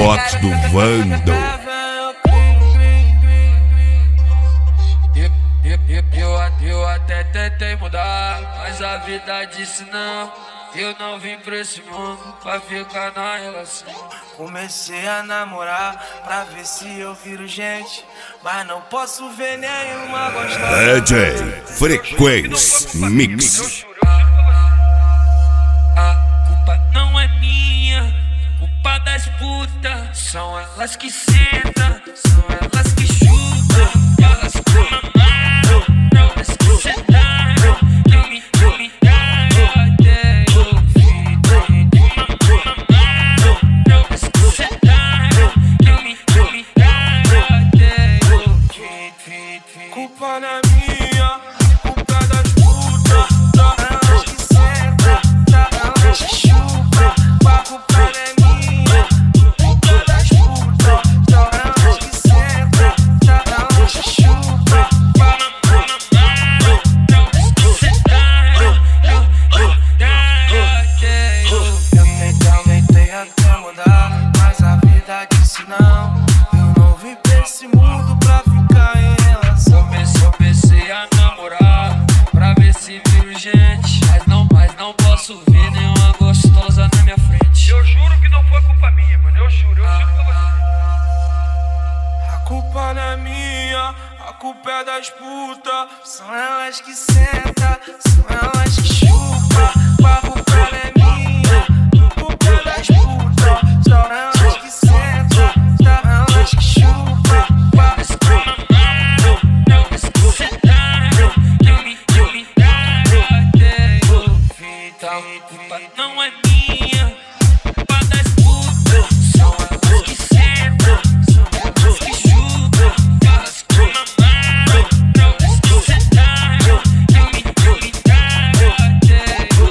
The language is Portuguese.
Fox do Vando. Eu até tentei mudar, mas a vida disse não. Eu não vim pra esse mundo pra ficar na relação. Comecei a namorar pra ver se eu viro gente, mas não posso ver nenhuma gostosa. DJ Frequência Mix. A culpa não é minha, culpa das putas. São elas que sentam, são elas que chutam, elas que mamaram, elas que sentaram, que me deram até o fim. Mamaram, elas que sentaram, que me deram até o fim. Culpa não é minha, culpa das putas. São elas que sentam, elas que chutam. A culpa não é minha, culpa das putas. São elas que sentam, elas que chutam. Eu tentei até mudar, mas a vida disse não. Eu não vim pra esse mundo pra ficar em relação. Comecei a namorar pra ver se viro gente, mas não posso ver nenhuma gostosa na minha frente. Eu juro que não foi culpa minha, mano. Eu juro pra você. A culpa não é minha, a culpa é das putas. São elas que sentam, são elas que chutam.